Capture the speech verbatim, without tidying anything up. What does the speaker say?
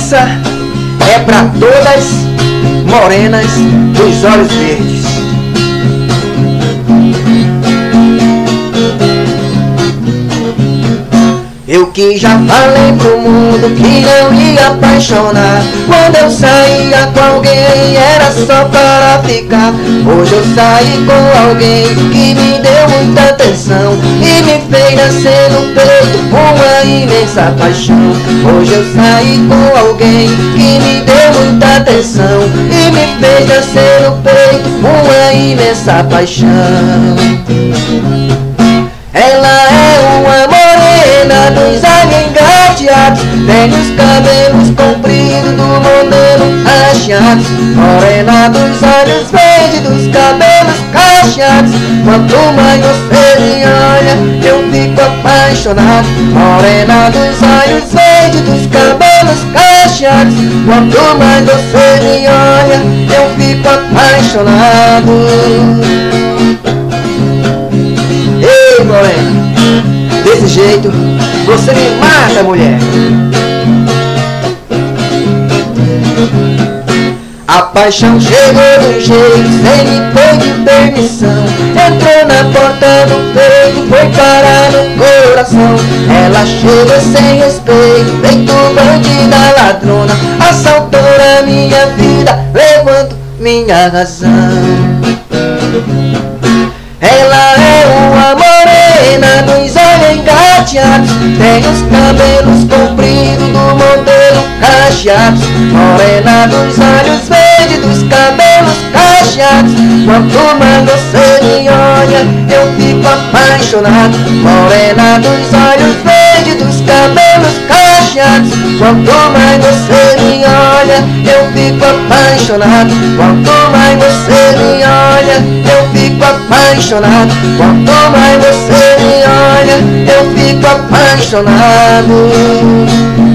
Essa é pra todas morenas dos olhos verdes. Eu que já falei pro mundo que não ia apaixonar. Quando eu saía com alguém era só para ficar. Hoje eu saí com alguém que me deu muita atenção e me fez nascer no peito uma imensa paixão. Hoje eu saí com alguém que me deu muita atenção e me fez nascer no peito uma imensa paixão. Ela é uma morena dos olhos engateados, tem os cabelos compridos do modelo cacheados. Morena dos olhos verdes, dos cabelos cacheados. Quanto mais você me olha, eu fico apaixonado. Morena dos olhos verdes, dos cabelos cacheados. Quanto mais você me olha, eu fico apaixonado. Ei, morena, desse jeito você me mata, mulher. A paixão chegou de um jeito, sem me pedir permissão. Entrou na porta do peito, foi parar no coração. Ela chegou sem respeito, feito bandida ladrona. Assaltou a minha vida, levando minha razão. Ela é uma morena dos olhos engateados, tem os cabelos compridos do modelo cacheados. Morena dos olhos verdes, dos cabelos cacheados. Quanto mais você me olha, eu fico apaixonado. Morena dos olhos verdes, dos cabelos cacheados. Quanto mais você me olha, eu fico apaixonado. Quanto mais você me olha, eu fico apaixonado. Quanto mais você me olha, eu fico apaixonado.